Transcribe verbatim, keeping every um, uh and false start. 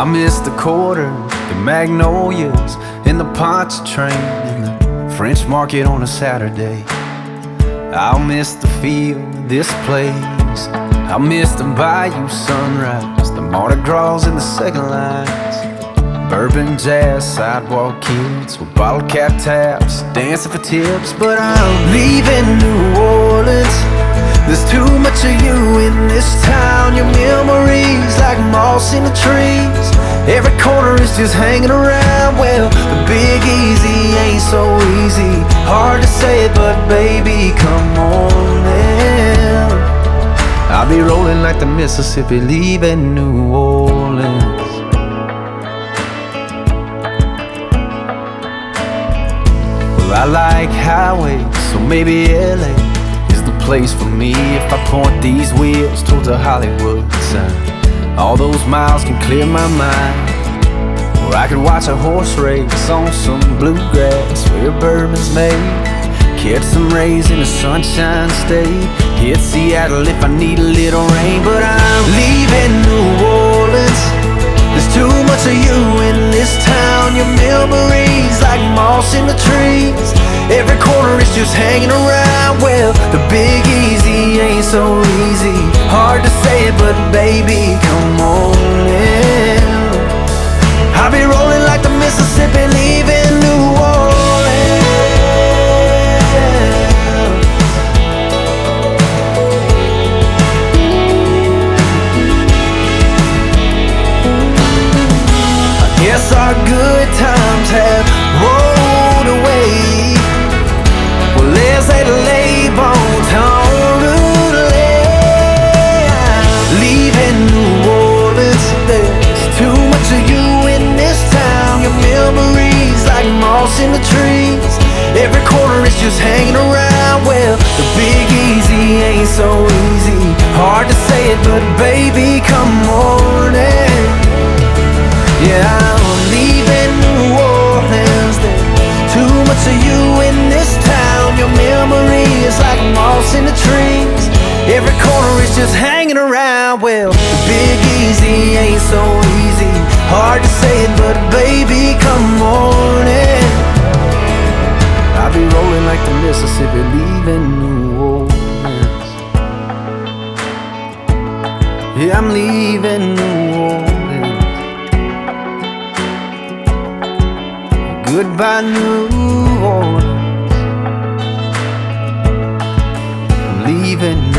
miss the quarter, the magnolias, and the Pontchartrain, and the French market on a Saturday. I'll miss the feel of this place. I'll miss the bayou sunrise, the Mardi Gras in the second lines, bourbon jazz, sidewalk kids with bottle cap taps, dancing for tips. But I'm leaving New Orleans. There's too much of you in this town. Your memories like moss in the trees. Every corner is just hanging around. Well, the Big Easy ain't so easy. Hard to say it, but baby, come on in. I'll be rolling like the Mississippi, leaving New Orleans. Well, I like highways, so maybe L A is the place for me. If I point these wheels towards a Hollywood sign, all those miles can clear my mind. Or I could watch a horse race on some bluegrass where bourbon's made, catch some rays in the Sunshine State, hit Seattle if I need a little rain. But I'm leaving New Orleans. There's too much of you in this town. Your memories like moss in the trees. Every corner is just hanging around. Well, the Big Easy ain't so easy. Hard to say it, but baby, come on in. I'll be rolling like the Mississippi, leaving New Orleans. I guess our good times have rolled away. Well, there's that lay-bones on Route eight. Leaving New Orleans. There's too much of you in this town. Your memories like moss in the trees. Every corner is just hanging around. Well, the Big Easy ain't so easy. Hard to say it, but baby, come on in. Yeah, I'm leaving New Orleans. There's too much of you in this town. Your memory is like moss in the trees. Every corner is just hanging around. Well, the Big Easy ain't so easy. Hard to say it, but baby, come on in. I'll be rolling like the Mississippi, leaving New Orleans. Yeah, I'm leaving New Orleans. Goodbye, New Orleans. I'm leaving